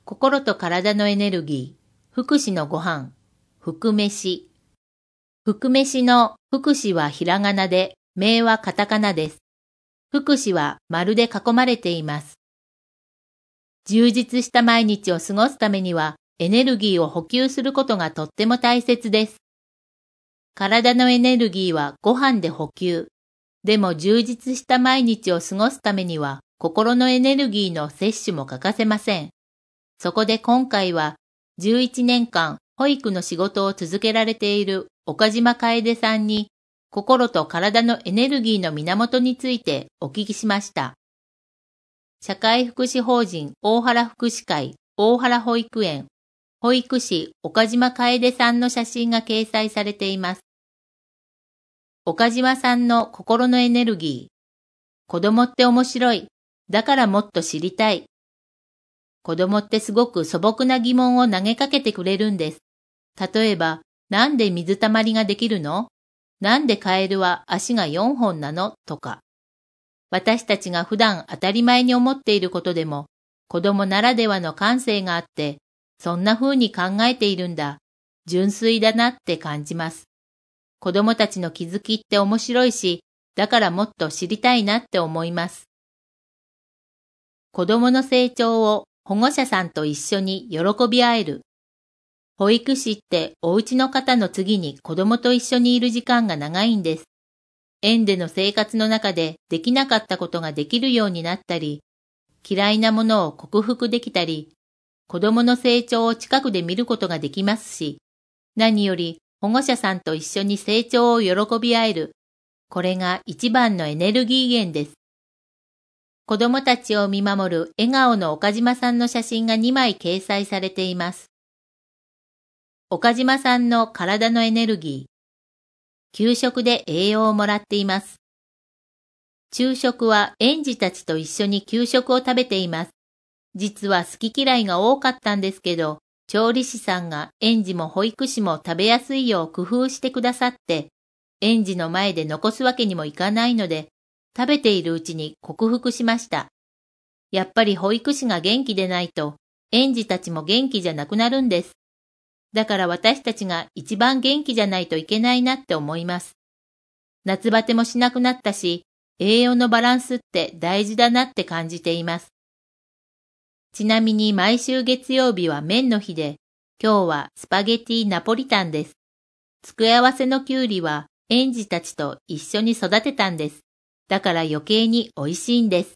心と体のエネルギー、福祉のご飯、福飯。福飯の福祉はひらがなで、名はカタカナです。福祉は丸で囲まれています。充実した毎日を過ごすためには、エネルギーを補給することがとっても大切です。体のエネルギーはご飯で補給。でも充実した毎日を過ごすためには、心のエネルギーの摂取も欠かせません。そこで今回は、11年間保育の仕事を続けられている岡島楓さんに、心と体のエネルギーの源についてお聞きしました。社会福祉法人大原福祉会大原保育園保育士岡島楓さんの写真が掲載されています。岡島さんの心のエネルギー。子供って面白い。だからもっと知りたい。子供ってすごく素朴な疑問を投げかけてくれるんです。例えば、なんで水たまりができるの？なんでカエルは足が4本なの？とか。私たちが普段当たり前に思っていることでも、子供ならではの感性があって、そんな風に考えているんだ。純粋だなって感じます。子供たちの気づきって面白いし、だからもっと知りたいなって思います。子供の成長を保護者さんと一緒に喜び合える。保育士ってお家の方の次に子供と一緒にいる時間が長いんです。園での生活の中でできなかったことができるようになったり、嫌いなものを克服できたり、子供の成長を近くで見ることができますし、何より保護者さんと一緒に成長を喜び合える。これが一番のエネルギー源です。子供たちを見守る笑顔の岡島さんの写真が2枚掲載されています。岡島さんの体のエネルギー。給食で栄養をもらっています。昼食は園児たちと一緒に給食を食べています。実は好き嫌いが多かったんですけど、調理師さんが園児も保育士も食べやすいよう工夫してくださって、園児の前で残すわけにもいかないので、食べているうちに克服しました。やっぱり保育士が元気でないと、園児たちも元気じゃなくなるんです。だから私たちが一番元気じゃないといけないなって思います。夏バテもしなくなったし、栄養のバランスって大事だなって感じています。ちなみに毎週月曜日は麺の日で、今日はスパゲティナポリタンです。付け合わせのきゅうりは園児たちと一緒に育てたんです。だから余計に美味しいんです。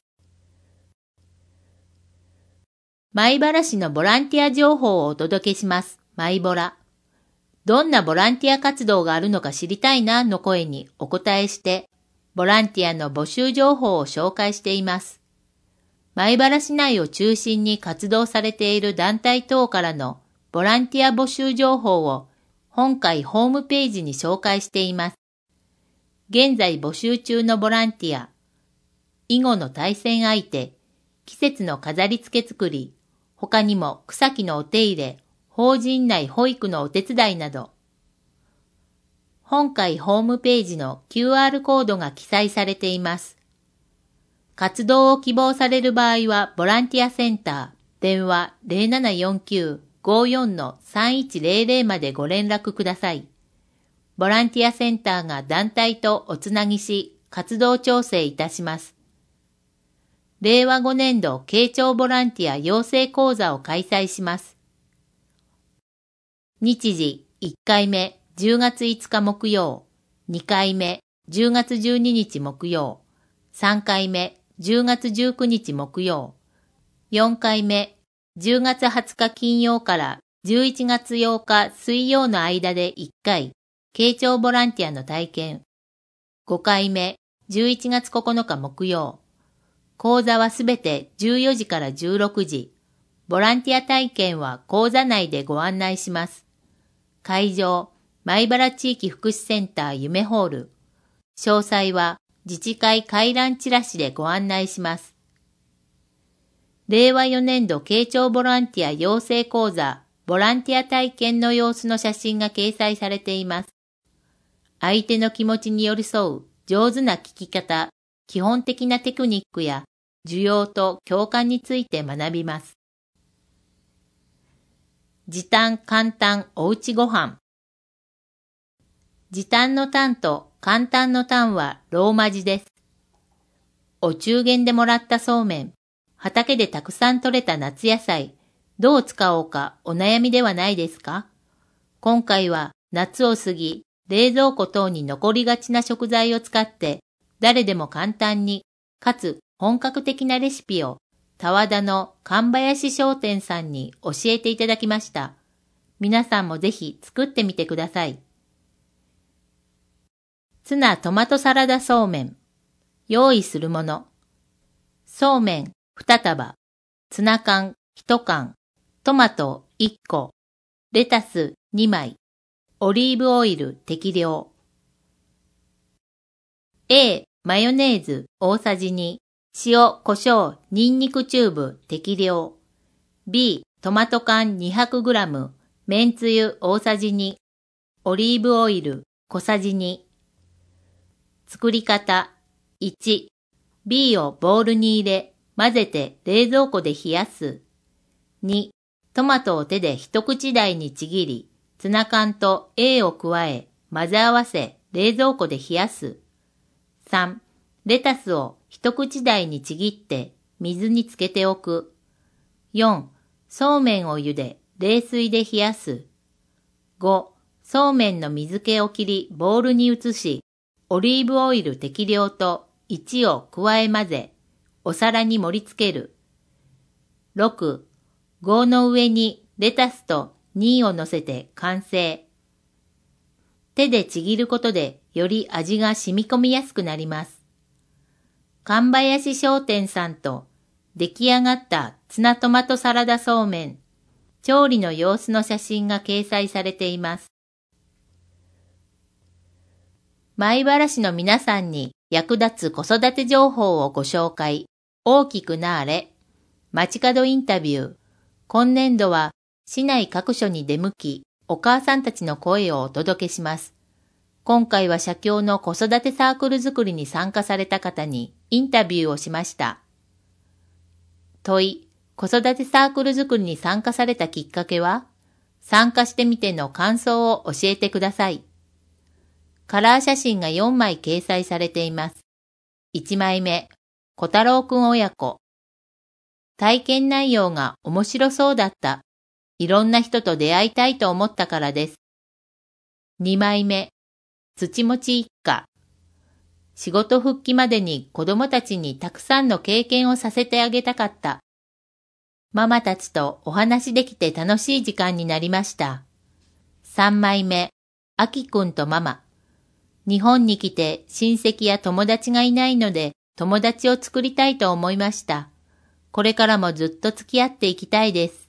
米原市のボランティア情報をお届けします。マイボラ。どんなボランティア活動があるのか知りたいなの声にお答えして、ボランティアの募集情報を紹介しています。米原市内を中心に活動されている団体等からのボランティア募集情報を本回ホームページに紹介しています。現在募集中のボランティア、囲碁の対戦相手、季節の飾り付け作り、他にも草木のお手入れ、法人内保育のお手伝いなど、本回ホームページの QR コードが記載されています。活動を希望される場合は、ボランティアセンター、電話 0749-54-3100 までご連絡ください。ボランティアセンターが団体とおつなぎし、活動調整いたします。令和5年度慶長ボランティア養成講座を開催します。日時1回目10月5日木曜、2回目10月12日木曜、3回目10月19日木曜、4回目10月20日金曜から11月8日水曜の間で1回、慶長ボランティアの体験。5回目11月9日木曜。講座はすべて14時から16時。ボランティア体験は講座内でご案内します。会場、米原地域福祉センター夢ホール。詳細は自治会回覧チラシでご案内します。令和4年度慶長ボランティア養成講座、ボランティア体験の様子の写真が掲載されています。相手の気持ちに寄り添う上手な聞き方、基本的なテクニックや需要と共感について学びます。 時短簡単おうちご飯。時短の短と簡単の短はローマ字です。お中元でもらったそうめん、畑でたくさん採れた夏野菜、どう使おうかお悩みではないですか？今回は夏を過ぎ、冷蔵庫等に残りがちな食材を使って、誰でも簡単に、かつ本格的なレシピを、田和田の神林商店さんに教えていただきました。皆さんもぜひ作ってみてください。ツナトマトサラダそうめん。用意するもの。そうめん2束、ツナ缶1缶、トマト1個、レタス2枚、オリーブオイル適量。A、マヨネーズ大さじ2、塩、胡椒、ニンニクチューブ適量。B、トマト缶 200g、めんつゆ大さじ2、オリーブオイル小さじ2。作り方。1、B をボウルに入れ、混ぜて冷蔵庫で冷やす。2、トマトを手で一口大にちぎり、ツナ缶と A を加え、混ぜ合わせ、冷蔵庫で冷やす。3、レタスを一口大にちぎって、水につけておく。4、そうめんを茹で、冷水で冷やす。5、そうめんの水気を切り、ボウルに移し、オリーブオイル適量と1を加え混ぜ、お皿に盛り付ける。6、5の上にレタスと2を乗せて完成。手でちぎることでより味が染み込みやすくなります。神林商店さんと出来上がったツナトマトサラダそうめん、調理の様子の写真が掲載されています。米原市の皆さんに役立つ子育て情報をご紹介。大きくなーれ。街角インタビュー。今年度は市内各所に出向き、お母さんたちの声をお届けします。今回は社協の子育てサークル作りに参加された方にインタビューをしました。問い。子育てサークル作りに参加されたきっかけは？参加してみての感想を教えてください。カラー写真が4枚掲載されています。1枚目、小太郎くん親子。体験内容が面白そうだった。いろんな人と出会いたいと思ったからです。2枚目、土持ち一家。仕事復帰までに子供たちにたくさんの経験をさせてあげたかった。ママたちとお話できて楽しい時間になりました。3枚目、あきくんとママ。日本に来て親戚や友達がいないので友達を作りたいと思いました。これからもずっと付き合っていきたいです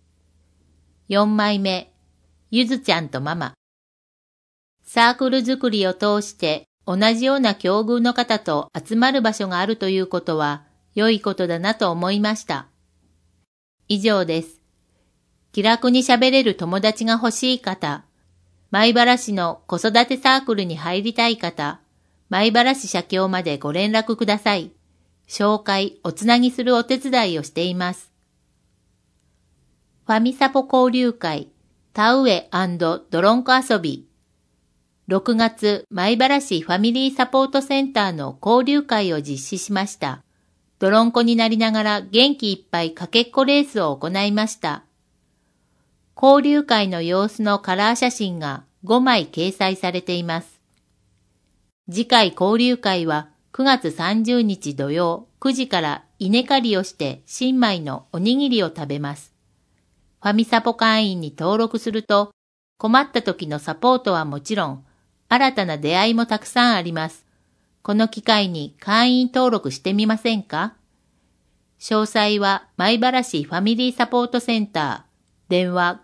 。4枚目、ゆずちゃんとママ。サークル作りを通して同じような境遇の方と集まる場所があるということは良いことだなと思いました。以上です。気楽に喋れる友達が欲しい方、米原市の子育てサークルに入りたい方、米原市社協までご連絡ください。紹介、おつなぎするお手伝いをしています。ファミサポ交流会、田植え&ドロンコ遊び。6月、米原市ファミリーサポートセンターの交流会を実施しました。ドロンコになりながら元気いっぱいかけっこレースを行いました。交流会の様子のカラー写真が5枚掲載されています。次回交流会は9月30日土曜9時から稲刈りをして新米のおにぎりを食べます。ファミサポ会員に登録すると困った時のサポートはもちろん新たな出会いもたくさんあります。この機会に会員登録してみませんか？詳細は米原市ファミリーサポートセンター電話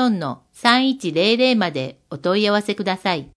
54-3100 までお問い合わせください。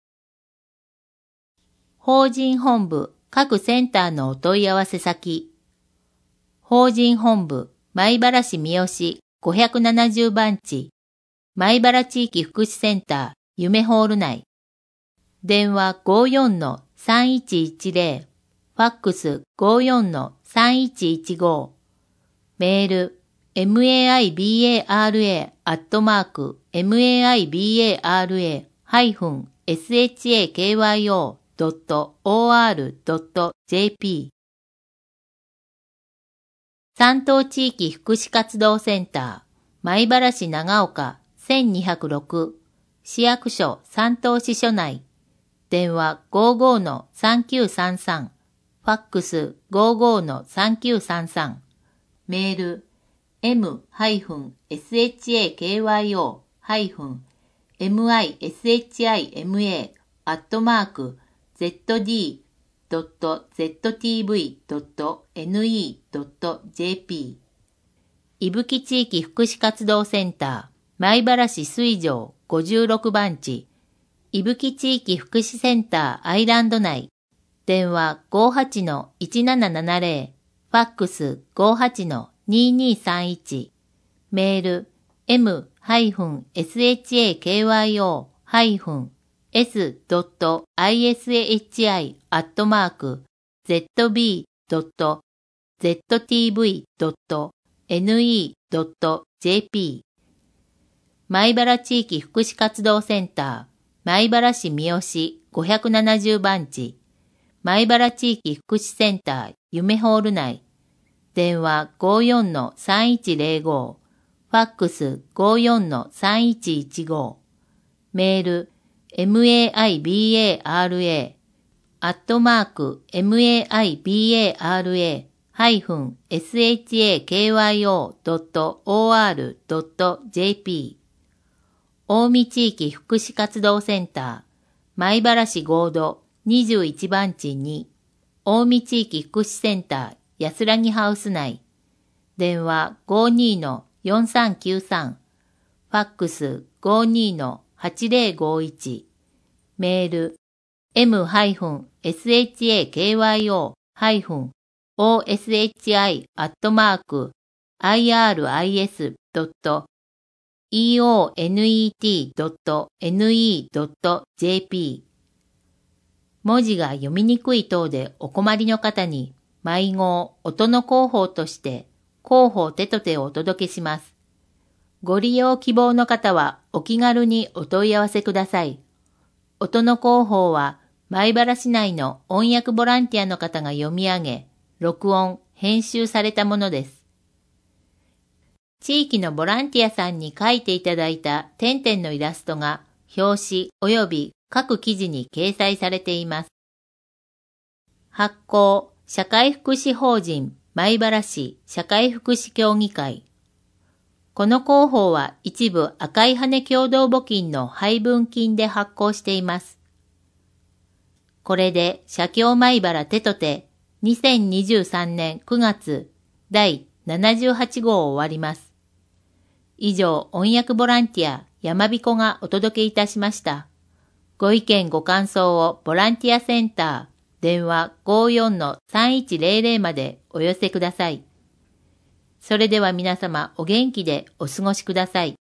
法人本部各センターのお問い合わせ先。法人本部米原市三好570番地米原地域福祉センター夢ホール内。電話 54-3110 ファックス 54-3115 メール maibara-shakyo.or.jp 山東地域福祉活動センター、米原市長岡1206市役所山東支所内、電話55-3933、ファックス55-3933、メール m-shima-ztv.ne.jp 伊吹地域福祉活動センター、米原市水上56番地、伊吹地域福祉センターアイランド内、電話58-1770、ファックス58-2231、メール m-ishi-ztv.ne.jp 米原地域福祉活動センター、米原市三好570番地、米原地域福祉センター夢ホール内、電話54-3105、ファックス54-3115、メール maibara-shakyo.or.jp 近江地域福祉活動センター、米原市合同21番地2、近江地域福祉センター安らぎハウス内、電話52-4393、ファックス52-8051、メール m-oshi-oshi-iris.ionet.ne.jp 文字が読みにくい等でお困りの方に、毎号音の広報として広報手と手をお届けします。ご利用希望の方はお気軽にお問い合わせください。音の広報は米原市内の音訳ボランティアの方が読み上げ、録音、編集されたものです。地域のボランティアさんに描いていただいた点々のイラストが表紙及び各記事に掲載されています。発行、社会福祉法人米原市社会福祉協議会。この広報は一部赤い羽共同募金の配分金で発行しています。これで社協米原手と手2023年9月第78号を終わります。以上、音訳ボランティア山彦がお届けいたしました。ご意見ご感想をボランティアセンター電話 54-3100 までお寄せください。それでは皆様お元気でお過ごしください。